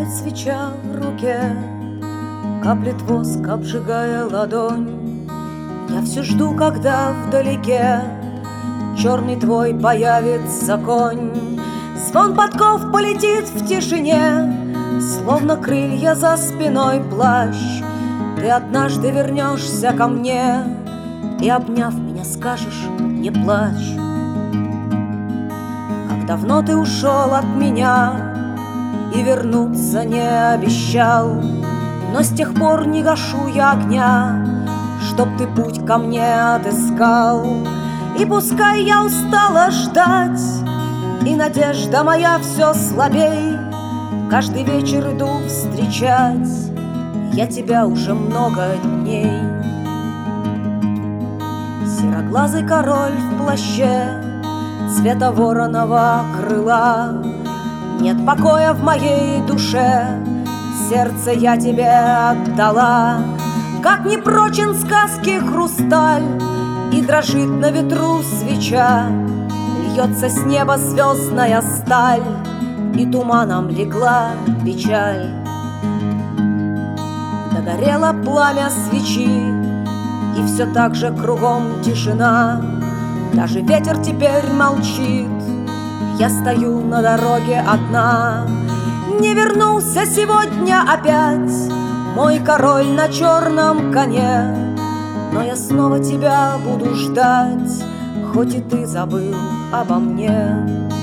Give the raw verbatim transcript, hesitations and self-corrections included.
Горит свеча в руке, каплет воск, обжигая ладонь. Я все жду, когда вдалеке черный твой появится конь. Звон подков полетит в тишине, словно крылья за спиной плащ. Ты однажды вернешься ко мне и, обняв меня, скажешь: не плачь. Как давно ты ушел от меня и вернуться не обещал, но с тех пор не гашу я огня, чтоб ты путь ко мне отыскал. И пускай я устала ждать, и надежда моя все слабей, каждый вечер иду встречать я тебя уже много дней. Сероглазый король в плаще цвета вороного крыла, нет покоя в моей душе, сердце я тебе отдала. Как не прочен сказки хрусталь, и дрожит на ветру свеча, льется с неба звездная сталь, и туманом легла печаль. Догорело пламя свечи, и все так же кругом тишина. Даже ветер теперь молчит, я стою на дороге одна. Не вернулся сегодня опять мой король на черном коне, но я снова тебя буду ждать, хоть и ты забыл обо мне.